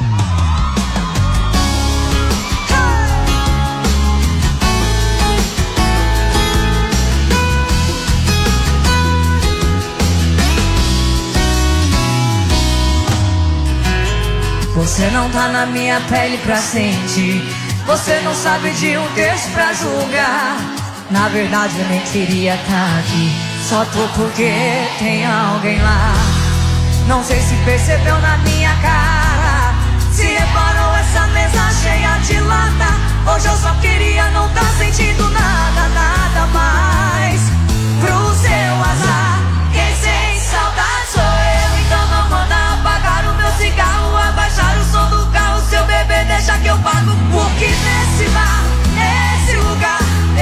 Você não tá na minha pele pra sentir. Você não sabe de um texto pra julgar. Na verdade eu nem queria tá aqui. Só tô porque tem alguém lá. Não sei se percebeu na minha cara. Se reparou essa mesa cheia de lata. Hoje eu só queria não tá sentindo nada, nada mais. Pro seu azar, quem sente saudade sou eu. Então não manda apagar o meu cigarro, abaixar o som do carro. Seu bebê deixa que eu pago. Porque nesse bar, nesse lugar,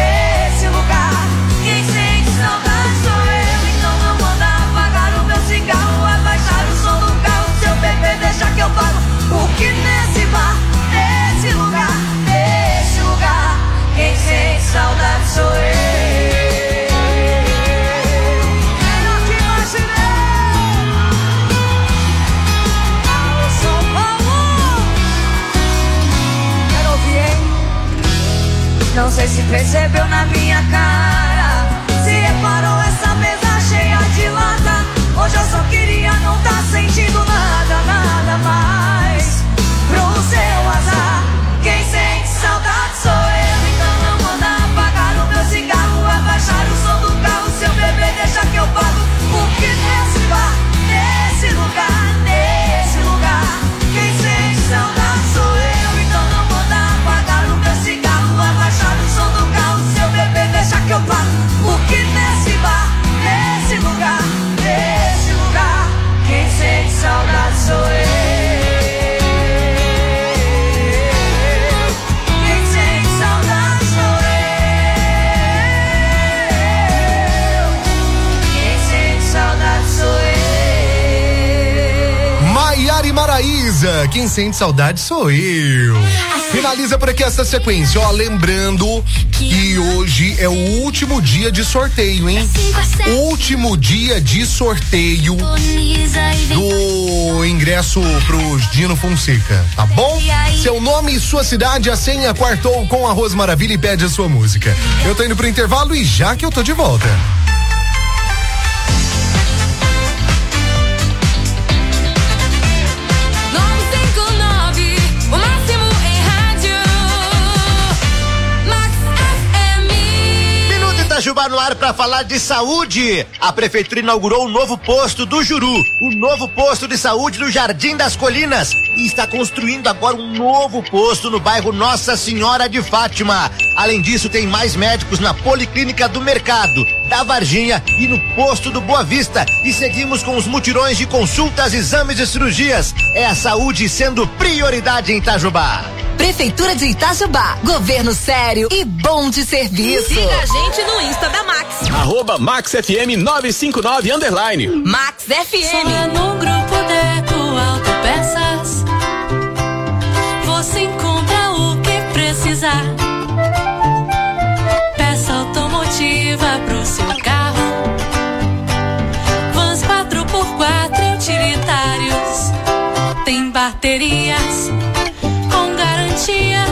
quem sente saudade sou eu. Então não manda apagar o meu cigarro, abaixar o som do carro. Seu bebê deixa que eu pago. Porque nesse bar, nesse lugar, quem sente saudade sou eu. Não sei se percebeu na minha cara. Se reparou essa mesa cheia de lata. Hoje eu só queria não tá sentindo nada, nada mais. Pro seu azar, quem sente saudade sou eu. Então não manda apagar o meu cigarro, abaixar o som do carro. Seu bebê deixa que eu pago. Porque nesse bar, nesse lugar, quem sente saudade sou eu. Então não manda apagar o meu cigarro, abaixar o som do carro. Seu bebê deixa que eu pago. Porque nesse bar, nesse lugar, quem sente saudade sou eu. Finaliza, quem sente saudade sou eu. Finaliza por aqui essa sequência, ó, lembrando que hoje é o último dia de sorteio, hein? Último dia de sorteio do ingresso pro Dino Fonseca, tá bom? Seu nome e sua cidade, a senha quartou com Arroz Maravilha e pede a sua música. Eu tô indo pro intervalo e já que eu tô de volta. Itajubá no ar para falar de saúde. A prefeitura inaugurou um novo posto do Juru, o novo posto de saúde do Jardim das Colinas, e está construindo agora um novo posto no bairro Nossa Senhora de Fátima. Além disso, tem mais médicos na Policlínica do Mercado, da Varginha e no posto do Boa Vista. E seguimos com os mutirões de consultas, exames e cirurgias. É a saúde sendo prioridade em Itajubá. Prefeitura de Itajubá, governo sério e bom de serviço. Siga a gente no Insta da Max. @MaxFM 959 _ Max FM. Só no grupo Deco Autopeças você encontra o que precisar. Peça automotiva pro seu carro, vans 4x4 e utilitários, tem baterias com garantia.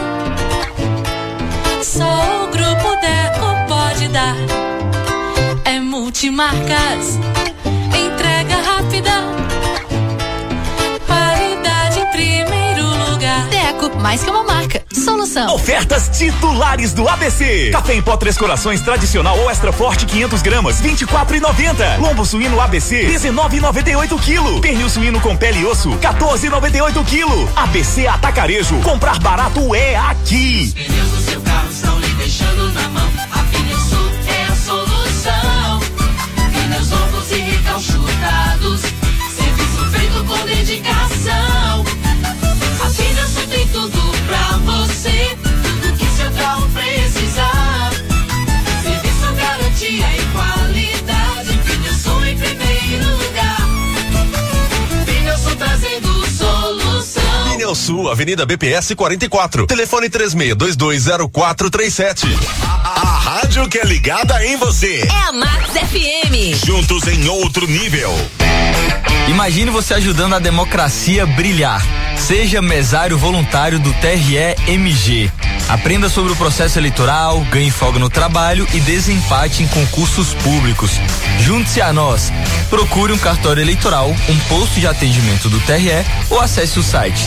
Só o grupo Deco pode dar. É multimarcas, entrega rápida, qualidade em primeiro lugar. Deco, mais que uma marca, solução. Ofertas titulares do ABC. Café em pó 3 Corações tradicional ou extra forte 500 gramas, 24,90. Lombo suíno ABC, 19,98 kg. Pernil suíno com pele e osso, 14,98 kg. ABC Atacarejo, comprar barato é aqui. Os pneus do seu carro estão lhe deixando na mão. A Pneusul é a solução. Pneus novos e recalchutados, serviço feito com dedicação. A Pneusul tem tudo pra você, tudo que seu carro precisar. Serviço, garantia e qualidade. Pneusul em primeiro lugar. Pneusul trazendo solução. Pneusul, Avenida BPS 44. Telefone 36220437. A rádio que é ligada em você. É a Max FM. Juntos em outro nível. Imagine você ajudando a democracia brilhar. Seja mesário voluntário do TRE-MG. Aprenda sobre o processo eleitoral, ganhe folga no trabalho e desempate em concursos públicos. Junte-se a nós. Procure um cartório eleitoral, um posto de atendimento do TRE ou acesse o site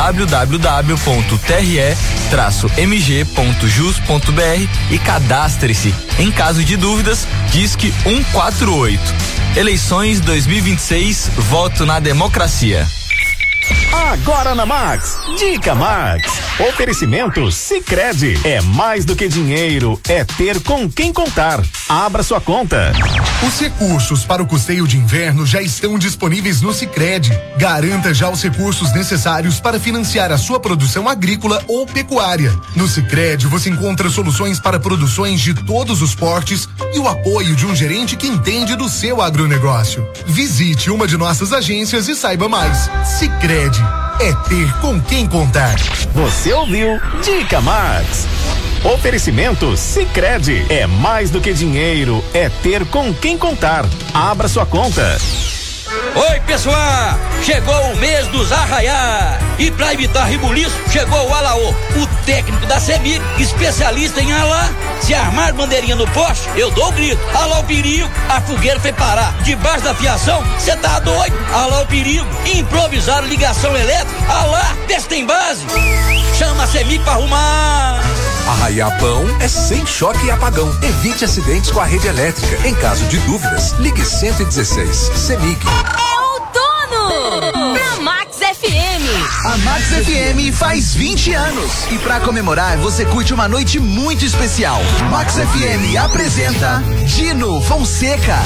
www.tre-mg.jus.br e cadastre-se. Em caso de dúvidas, disque 148. Eleições 2026, voto na democracia. Agora na Max, Dica Max. Oferecimento Sicredi. É mais do que dinheiro, é ter com quem contar. Abra sua conta. Os recursos para o custeio de inverno já estão disponíveis no Sicredi. Garanta já os recursos necessários para financiar a sua produção agrícola ou pecuária. No Sicredi você encontra soluções para produções de todos os portes e o apoio de um gerente que entende do seu agronegócio. Visite uma de nossas agências e saiba mais. Sicredi, é ter com quem contar. Você ouviu Dica Max. Oferecimento Sicredi. É mais do que dinheiro, é ter com quem contar. Abra sua conta. Oi, pessoal! Chegou o mês dos arraiá e para evitar rebuliço, chegou o Alaô, o técnico da CEMIG, especialista em alá. Se armar bandeirinha no poste, eu dou o grito. Alá o perigo, a fogueira foi parar. Debaixo da fiação, cê tá doido? Alá o perigo, improvisar ligação elétrica. Alá, vê se tem base. Chama a CEMIG pra arrumar. Arraiar pão é sem choque e apagão. Evite acidentes com a rede elétrica. Em caso de dúvidas, ligue 116. CEMIG. É outono! Na Max FM. A Max FM faz 20 anos. E pra comemorar, você curte uma noite muito especial. Max FM apresenta Dino Fonseca.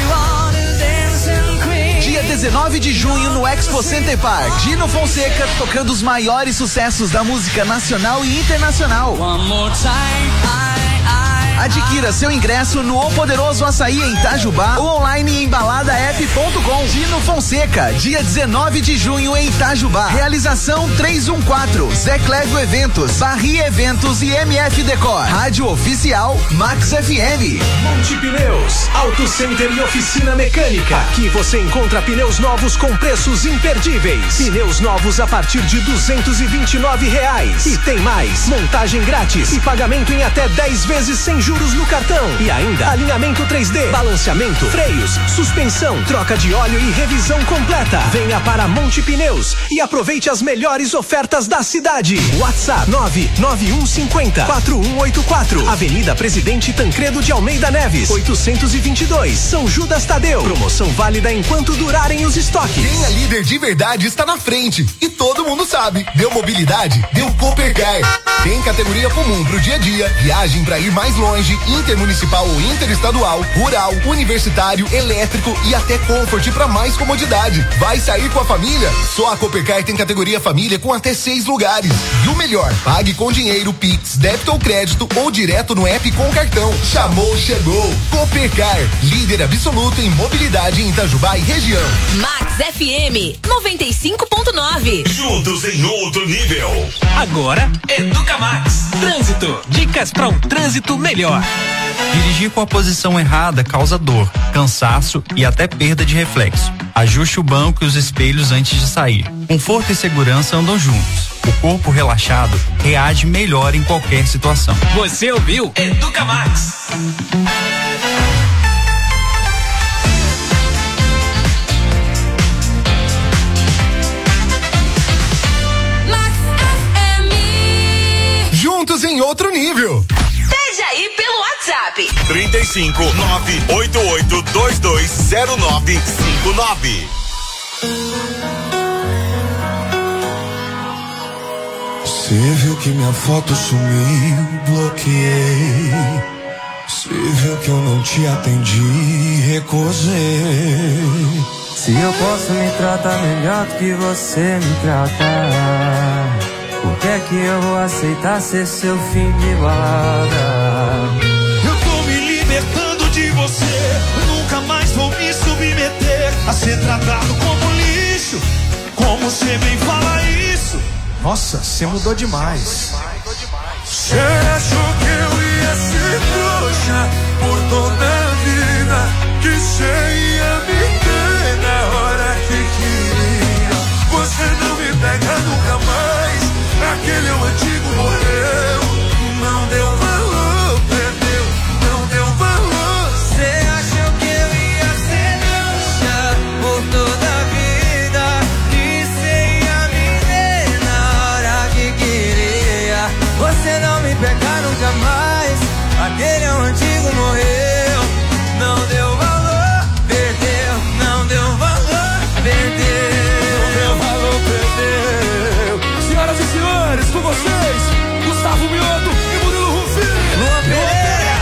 Dia 19 de junho no Expo Center Park. Dino Fonseca tocando os maiores sucessos da música nacional e internacional. Adquira seu ingresso no O Poderoso Açaí em Itajubá ou online em baladaep.com. Dino Fonseca, dia 19 de junho em Itajubá. Realização 314, Zé Clégio Eventos, Barri Eventos e MF Decor. Rádio Oficial Max FM. Monte Pneus, Auto Center e Oficina Mecânica. Aqui você encontra pneus novos com preços imperdíveis. Pneus novos a partir de R$229. E tem mais, montagem grátis e pagamento em até 10 vezes sem juros no cartão. E ainda alinhamento 3D, balanceamento, freios, suspensão, troca de óleo e revisão completa. Venha para Monte Pneus e aproveite as melhores ofertas da cidade. WhatsApp 99150-4184. Avenida Presidente Tancredo de Almeida Neves, 822, São Judas Tadeu. Promoção válida enquanto durarem os estoques. Quem é líder de verdade está na frente e todo mundo sabe. Deu mobilidade, deu Coopercar. Tem categoria comum pro dia a dia, viagem para ir mais longe, intermunicipal ou interestadual, rural, universitário, elétrico e até Comfort para mais comodidade. Vai sair com a família? Só a Coopercar tem categoria família com até 6 lugares. E o melhor, pague com dinheiro, Pix, débito ou crédito ou direto no app com cartão. Chamou, chegou. Coopercar, líder absoluto em mobilidade em Itajubá e região. Max FM 95.9. Juntos em outro nível. Agora, Educa Max. Trânsito. Dicas para um trânsito melhor. Dirigir com a posição errada causa dor, cansaço e até perda de reflexo. Ajuste o banco e os espelhos antes de sair. Conforto e segurança andam juntos. O corpo relaxado reage melhor em qualquer situação. Você ouviu? Educa Max. Juntos em outro nível. Pede aí pelo WhatsApp. 35-988-220959. Você viu que minha foto sumiu, bloqueei. Você viu que eu não te atendi, recusei. Se eu posso me tratar melhor do que você me trata, por que é que eu vou aceitar ser seu fim de balada? Eu tô me libertando de você, nunca mais vou me submeter a ser tratado como lixo. Como você bem fala isso? Nossa, você mudou demais. Você achou que eu ia ser trouxa por toda a vida, que você ia me ter na hora que queria. Você não me pega nunca mais, aquele antigo morreu. Não deu valor, perdeu, não deu valor. Você achou que eu ia ser trouxa por toda a vida, que você ia me ter na hora que queria. Você não me pega nunca mais, aquele antigo morreu. Não deu valor, perdeu, não deu valor, perdeu. Não deu valor, perdeu. Senhoras e senhores, com vocês, Gustavo Mioto e Murilo Rufino. Luan Pereira.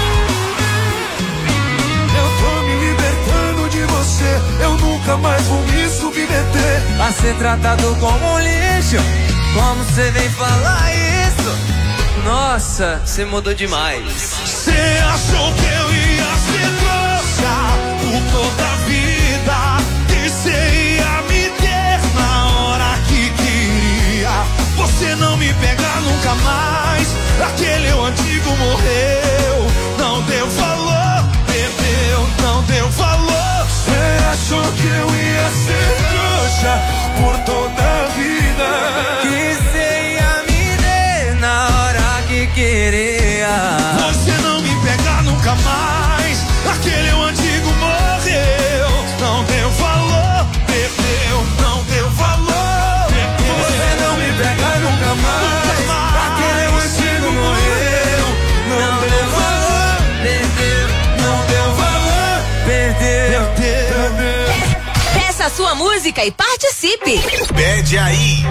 Eu tô me libertando de você, eu nunca mais vou me submeter a ser tratado como um lixo. Como você vem falar isso? Nossa, você mudou demais. Você achou que eu ia ser trouxa por toda a vida, que você ia me ter na hora que queria. Você não me pega nunca mais, aquele antigo morreu. Não deu valor, perdeu, não deu valor. Você achou que eu ia ser trouxa por toda a vida, que você ia me ter na hora que queria. Você não me pega nunca mais, aquele antigo morreu. Não deu valor, perdeu, não deu valor, perdeu. Você não me pega nunca mais, aquele antigo morreu. Não deu valor, perdeu, não deu valor, perdeu, perdeu. Peça a sua música e participe. Pede aí.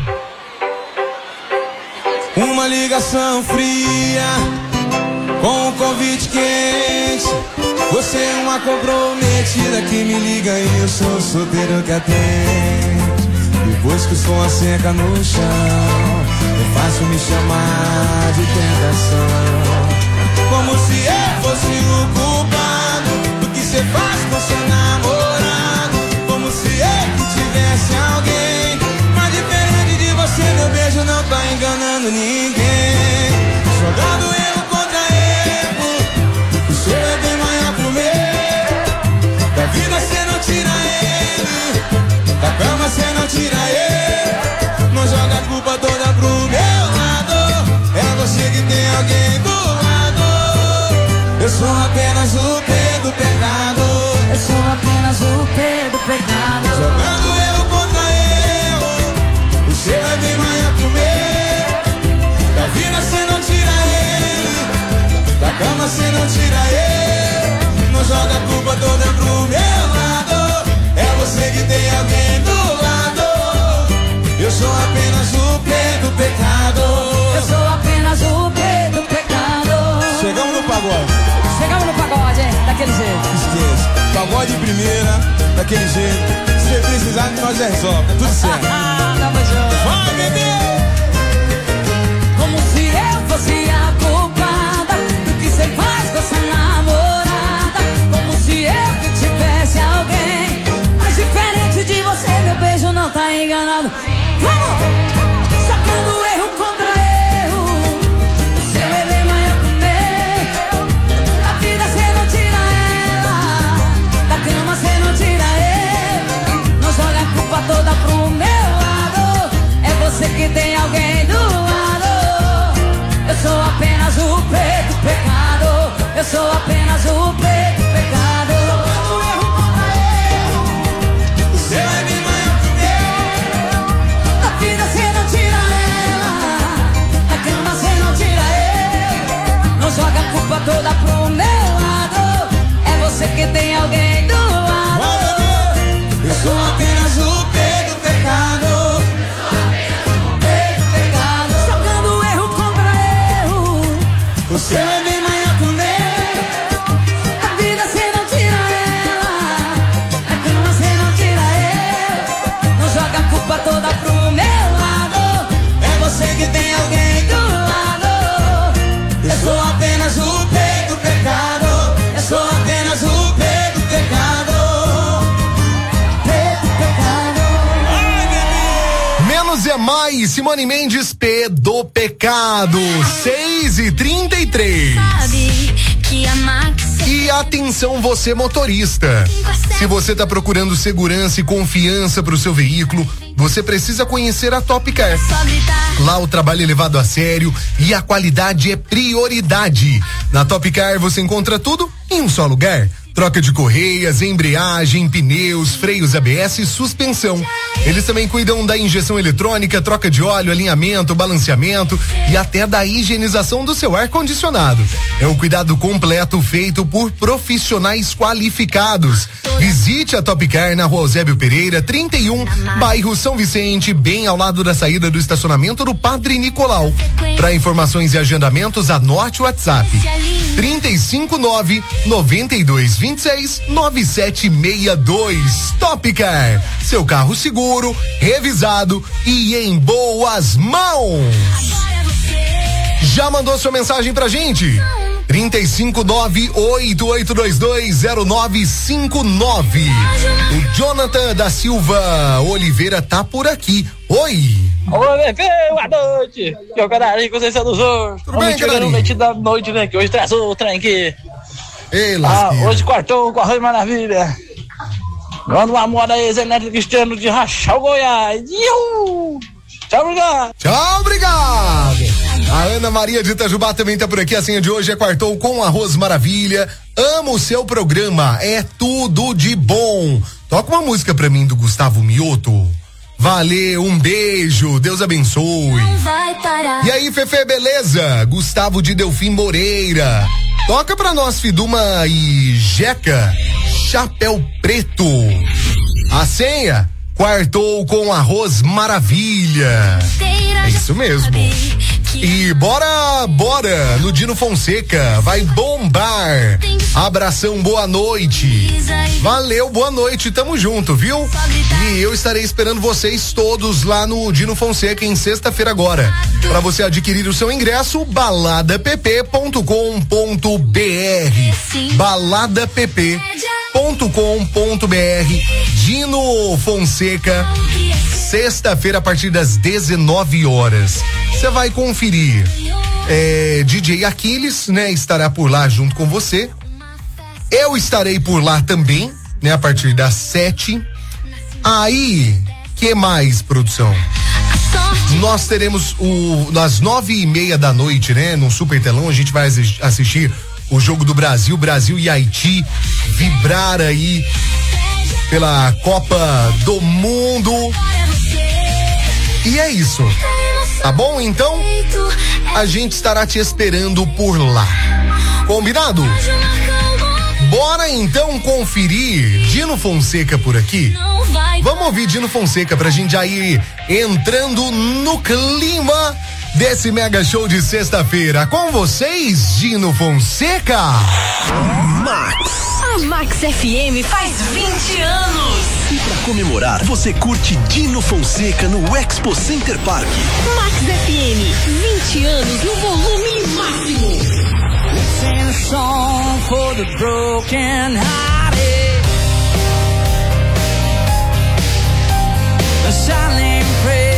Uma ligação fria com um convite quente. Você é uma comprometida que me liga e eu sou o solteiro que atende. Depois que o som seca no chão, é fácil me chamar de tentação. Como Pagode de primeira, daquele jeito. Se precisar, nós resolve, tá tudo certo. Vai, bebê! Como se eu fosse a culpada do que você faz com essa namorada. Como se eu que tivesse alguém. Mas diferente de você, meu beijo não tá enganado. Vamos! Sacando erro contra erro. Você vai ver manhã comer. Da vida cê não tira ela. Da cama cê não tira ele. Não joga a culpa toda pro meu lado. É você que tem alguém do lado. Eu sou apenas o preto pecado. Eu sou apenas o preto pecado. Sacando erro contra erro. Você vai ver manhã comer. Da vida cê não tira ela. Da cama cê não tira ele. Não joga a culpa toda pro meu lado. É você que tem alguém do lado. Eu sou apenas o preto pecado. Preto pecado. Sacando erro contra erro. Você vai ver manhã comer. Da vida cê não tira ela. Da cama cê não tira ele. Não joga a culpa toda pro meu lado. É você que tem alguém do lado. Eu sou apenas o preto pecado. Eu sou apenas o preto pecado. Preto pecado. Menos é mais, Simone Mendes, P do Pecado, 6h33. Sabe que a Max E atenção você motorista, se você tá procurando segurança e confiança pro seu veículo, você precisa conhecer a Top Car. Lá o trabalho é levado a sério e a qualidade é prioridade. Na Top Car você encontra tudo em um só lugar. Troca de correias, embreagem, pneus, freios ABS e suspensão. Eles também cuidam da injeção eletrônica, troca de óleo, alinhamento, balanceamento e até da higienização do seu ar-condicionado. É um cuidado completo feito por profissionais qualificados. Visite a Top Car na Rua Eusébio Pereira, 31, bairro São Vicente, bem ao lado da saída do estacionamento do Padre Nicolau. Para informações e agendamentos, anote o WhatsApp 359-9226-9762. Top Car, seu carro seguro, revisado e em boas mãos. Já mandou sua mensagem pra gente? 359-8822-0959. O Jonathan da Silva Oliveira tá por aqui. Oi! Olá, bebê, boa noite! Que é o Canarinho, Conceição dos Ouros. Tudo bem, chegando no leite da noite, né? Que hoje traz o trem aqui. Ei, hoje quartou com Arroz Maravilha. Manda uma moda aí, Zé Neto Cristiano de Rachar o Goiás. Iu! Tchau, obrigado! Tchau, obrigado! A Ana Maria de Itajubá também tá por aqui. A senha de hoje é quartou com Arroz Maravilha. Amo o seu programa, é tudo de bom. Toca uma música pra mim do Gustavo Mioto. Valeu, um beijo, Deus abençoe. E aí, Fefe, beleza? Gustavo de Delfim Moreira. Toca pra nós, Fiduma e Jeca, Chapéu Preto. A senha, quartou com Arroz Maravilha. É isso mesmo. E bora no Dino Fonseca, vai bombar. Abração, boa noite. Valeu, boa noite, tamo junto, viu? E eu estarei esperando vocês todos lá no Dino Fonseca em sexta-feira agora. Para você adquirir o seu ingresso, baladapp.com.br. baladapp.com.br. Dino Fonseca, sexta-feira a partir das 19 horas. Você vai conferir. DJ Aquiles, né? Estará por lá junto com você. Eu estarei por lá também, né? A partir das 7. Aí, que mais, produção? Nós teremos às 9:30 da noite, né? No Super Telão, a gente vai assistir o jogo do Brasil e Haiti, vibrar aí pela Copa do Mundo. E é isso. Tá bom? Então, a gente estará te esperando por lá. Combinado? Bora então conferir Dino Fonseca por aqui. Vamos ouvir Dino Fonseca pra gente já ir entrando no clima desse mega show de sexta-feira. Com vocês, Dino Fonseca. A Max FM faz 20 anos. E pra comemorar, você curte Dino Fonseca no Expo Center Park. Max FM, 20 anos no volume máximo. Sing a song for the broken hearted. A silent prayer.